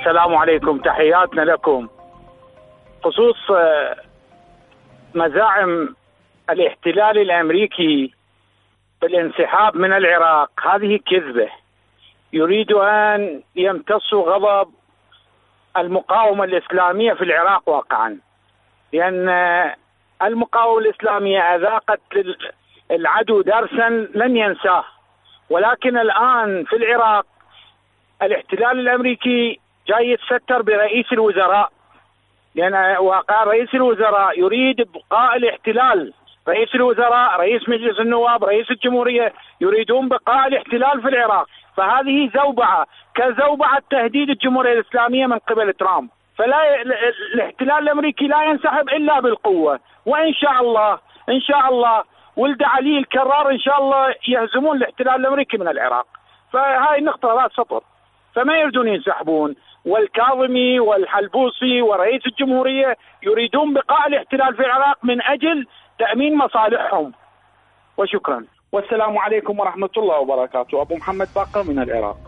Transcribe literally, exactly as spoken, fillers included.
السلام عليكم، تحياتنا لكم. خصوص مزاعم الاحتلال الأمريكي بالانسحاب من العراق، هذه كذبة. يريد أن يمتصوا غضب المقاومة الإسلامية في العراق واقعا، لأن المقاومة الإسلامية أذاقت العدو درسا لن ينساه، ولكن الآن في العراق الاحتلال الأمريكي جاي يتستر برئيس الوزراء، لأن واقع رئيس الوزراء يريد بقاء الاحتلال. رئيس الوزراء، رئيس مجلس النواب، رئيس الجمهورية يريدون بقاء الاحتلال في العراق، فهذه زوبعة كزوبعة تهديد الجمهورية الإسلامية من قبل ترامب. فلا الاحتلال الأمريكي لا ينسحب إلا بالقوة، وإن شاء الله إن شاء الله ولد علي الكرار إن شاء الله يهزمون الاحتلال الأمريكي من العراق. فهاي النقطة راس سطر، فما يريدون ينسحبون. والكاظمي والحلبوسي ورئيس الجمهورية يريدون بقاء الاحتلال في العراق من أجل تأمين مصالحهم. وشكرا، والسلام عليكم ورحمة الله وبركاته. أبو محمد باقر من العراق.